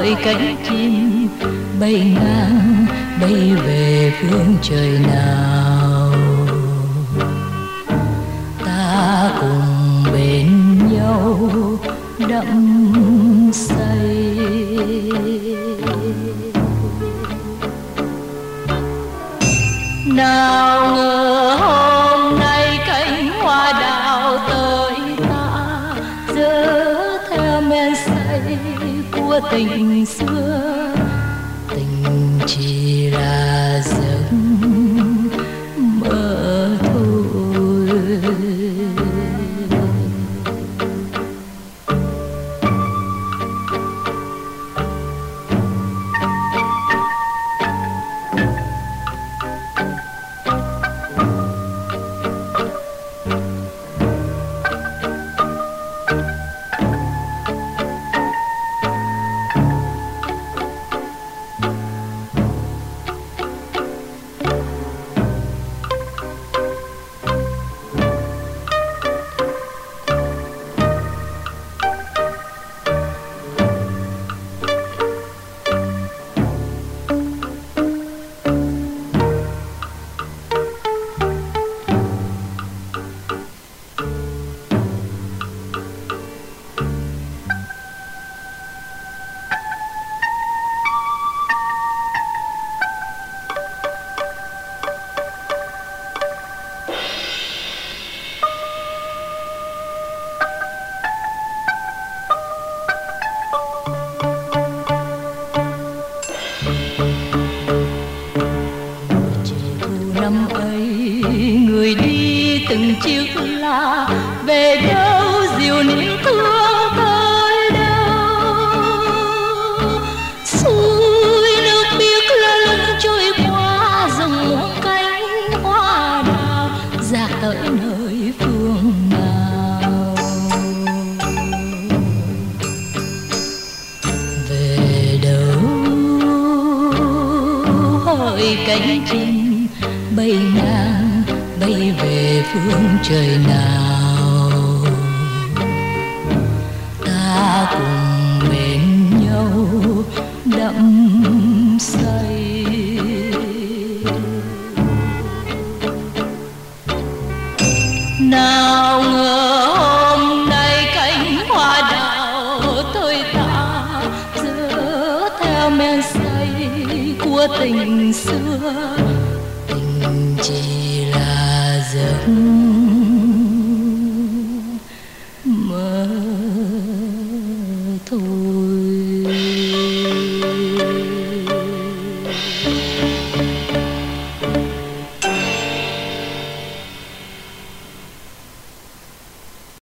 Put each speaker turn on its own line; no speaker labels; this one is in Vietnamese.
hỡi cánh chim bay ngang bay về phương trời nào, ta cùng bên nhau đắm say. Nào ngờ hôm nay cánh hoa đào tới ta, dỡ theo men say của tình xưa. Tình chỉ là giấc mơ thôi. Năm ấy người đi từng chiếc lá, về đâu dìu niềm thương tới đâu. Suối nước biếc lơ lửng trôi qua, rừng muôn cánh hoa đào rạc tới nơi phương nào. Về đâu hỡi cánh chim bay ngang bay về phương trời nào, ta cùng bên nhau đắm say. Nào ngờ hôm nay cánh hoa đào tới ta, dỡ theo men say của tình xưa.